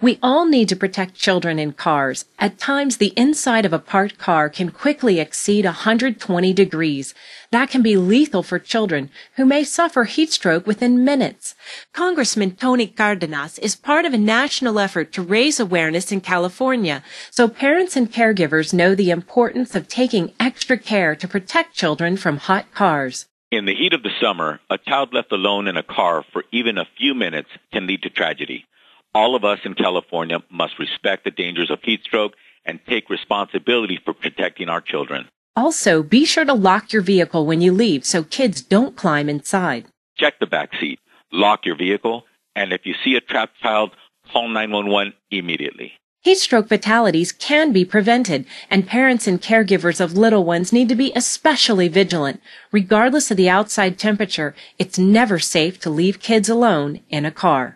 We all need to protect children in cars. At times, the inside of a parked car can quickly exceed 120 degrees. That can be lethal for children who may suffer heat stroke within minutes. Congressman Tony Cardenas is part of a national effort to raise awareness in California so parents and caregivers know the importance of taking extra care to protect children from hot cars. In the heat of the summer, a child left alone in a car for even a few minutes can lead to tragedy. All of us in California must respect the dangers of heat stroke and take responsibility for protecting our children. Also, be sure to lock your vehicle when you leave so kids don't climb inside. Check the back seat, lock your vehicle, and if you see a trapped child, call 911 immediately. Heat stroke fatalities can be prevented, and parents and caregivers of little ones need to be especially vigilant. Regardless of the outside temperature, it's never safe to leave kids alone in a car.